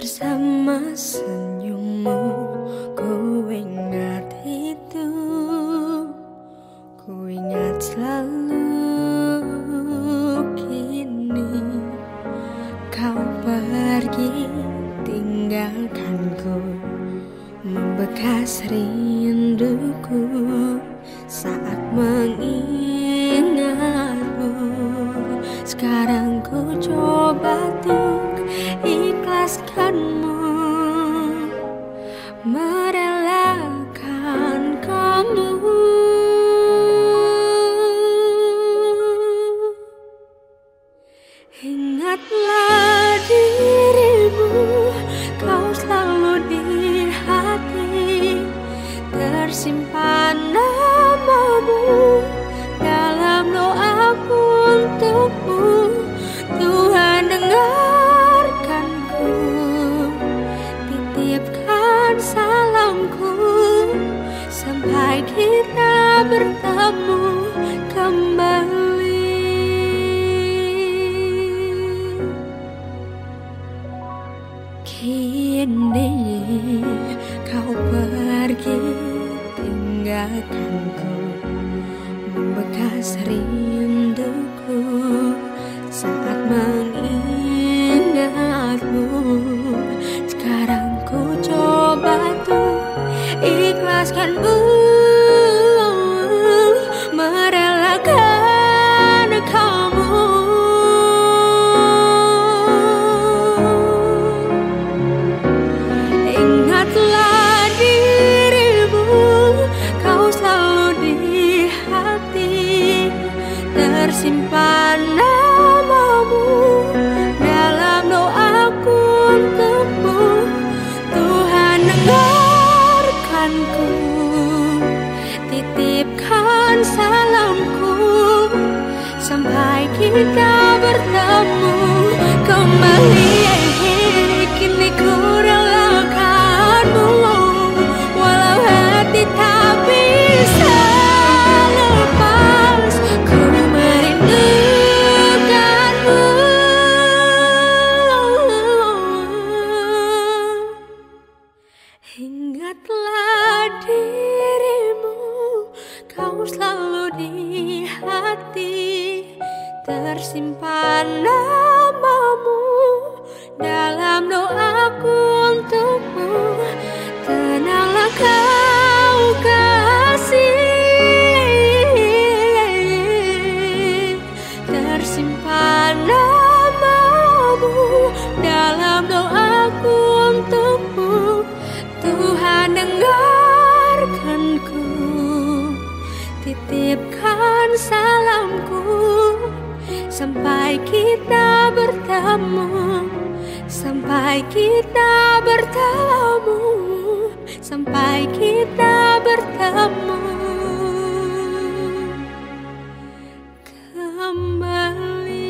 bersama senyummu. Ku ingat itu, ku ingat selalu. Kini kau pergi tinggalkanku, membekas rinduku saat mengingatmu. Sekarang ku coba untuk ikhlaskanmu, merelakan kamu. Ingatlah dirimu, kau selalu di hati, tersimpan namamu dalam doaku untukmu. Tuhan dengarkanku, titipkan salamku sampai kita bertemu kembali. Kini kau pergi tinggalkanku, membekas rinduku saat mengingatmu. Sekarang ku coba untuk ikhlaskanmu, merelakan kamu. Ingatlah dirimu, kau selalu di hati, tersimpan namamu dalam doaku untukmu. Tuhan dengarkanku, titipkan salamku sampai kita bertemu kembali. Kini ku relakanmu, walau hati tak bisa lepas. Ku merindukanmu. Ingatlah dirimu, kau selalu di hati, tersimpan namamu dalam doaku untukmu. Tenanglah kau kasih, tersimpan namamu dalam doaku untukmu. Tuhan dengarkanku, titipkan salamku sampai kita bertemu, sampai kita bertemu, sampai kita bertemu kembali.